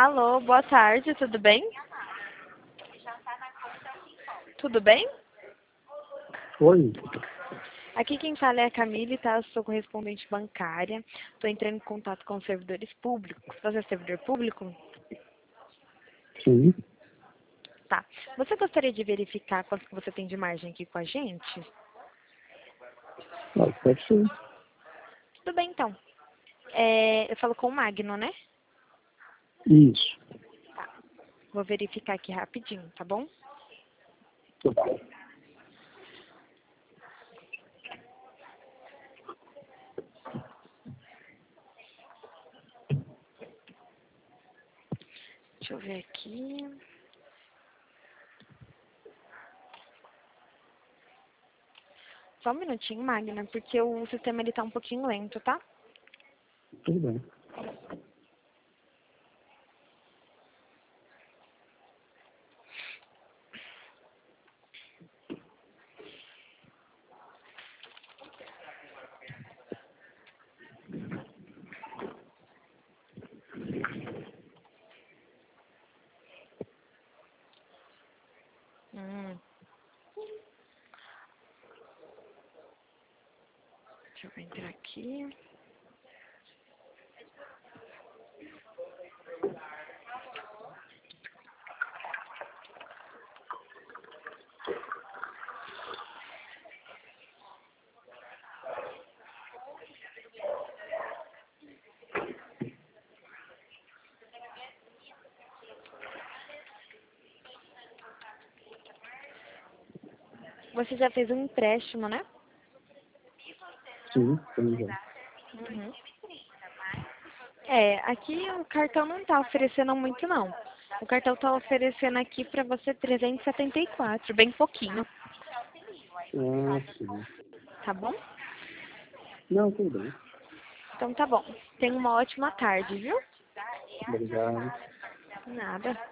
Alô, boa tarde, tudo bem? Tudo bem? Oi, Aqui quem fala é a Camille, tá? Eu sou correspondente bancária. Estou entrando em contato com os servidores públicos. Você é servidor público? sim. Tá. Você gostaria de verificar quanto que você tem de margem aqui com a gente? Pode ser. Tudo bem, então. Eu falo com o Magno, né? Isso. Vou verificar aqui rapidinho, tá bom? Tá bom. Deixa eu ver aqui. Só um minutinho, Magna, porque o sistema ele tá um pouquinho lento, tá? Tudo bem. Hum. Deixa eu entrar aqui. Você já fez um empréstimo, né? Sim, sim, já. Uhum. Aqui o cartão não tá oferecendo muito, não. O cartão tá oferecendo aqui pra você 374, bem pouquinho, Sim. tá bom? Não, tudo bem. Então tá bom. Tenha uma ótima tarde, viu? Obrigado. Nada.